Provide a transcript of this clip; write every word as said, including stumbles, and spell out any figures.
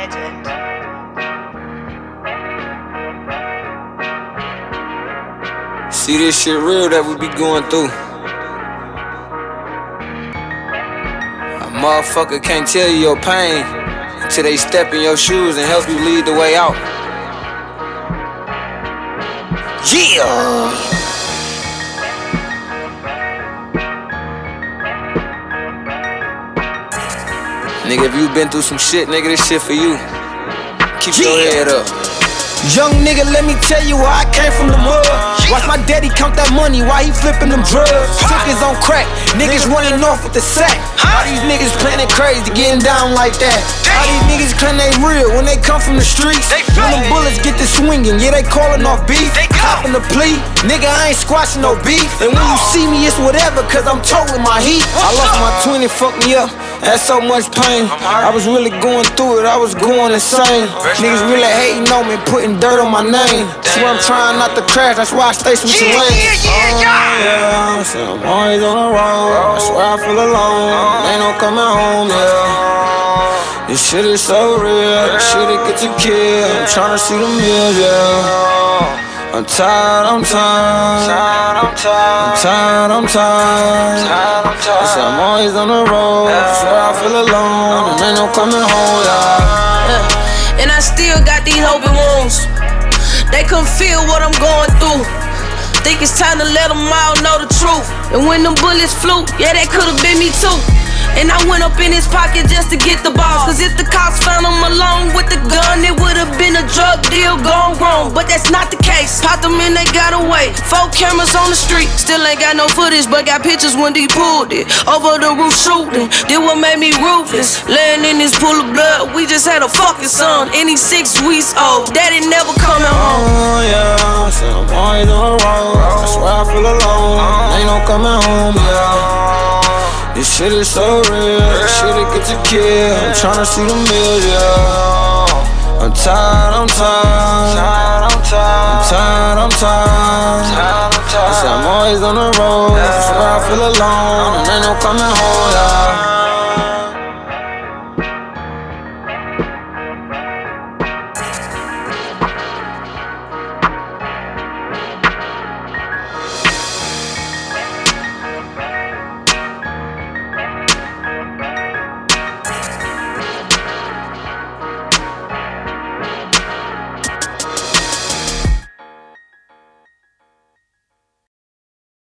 legend. See this shit real that we be going through. A motherfucker can't tell you your pain until they step in your shoes and help you lead the way out. Yeah! Nigga, if you been through some shit, nigga, this shit for you. Keep yeah. your head up. Young nigga, let me tell you why I came from the mud. Watch my daddy count that money while he flipping them drugs. Took his on crack, niggas running off with the sack. All these niggas planning crazy, getting down like that. All these niggas claim they real when they come from the streets. When the bullets get to swinging, yeah, they calling off beef. Copping the plea, nigga, I ain't squashing no beef. And when you see me, it's whatever, cause I'm toting my heat. I lost my twin, it fucked me up. Had so much pain. I was really going through it, I was going insane. Niggas really hating on me, putting dirt on my name. Swear I'm trying not to crash, that's why I stay switching lanes. Oh yeah, I said I'm always on the road. I swear I feel alone, ain't no coming home, yeah. This shit is so real, this shit it get to kill. I'm trying to see the meals, yeah. I'm tired, I'm tired, I'm tired, I'm tired. I said I'm always on the road, I swear I feel alone, and ain't no coming home, yeah. yeah. And I still got these open wounds. They couldn't feel what I'm going through. Think it's time to let them all know the truth. And when them bullets flew, yeah, that could've been me too. And I went up in his pocket just to get the balls. Cause if the cops found him alone with the gun, it would've been a drug deal gone wrong. But that's not the case. Popped them and they got away. Four cameras on the street, still ain't got no footage, but got pictures when they pulled it. Over the roof shooting, did what made me ruthless. Laying in this pool of blood, we just had a fucking son. And he's six weeks old, daddy never coming home. Oh yeah, I said I'm always on the road. I swear I feel alone, ain't no coming home, yeah. This shit is so real, this shit it get to kill. I'm tryna see the meals, yeah. I'm tired, I'm tired, I'm tired, I'm tired. I said I'm always on the road, I swear I feel alone, and ain't no coming home, yeah.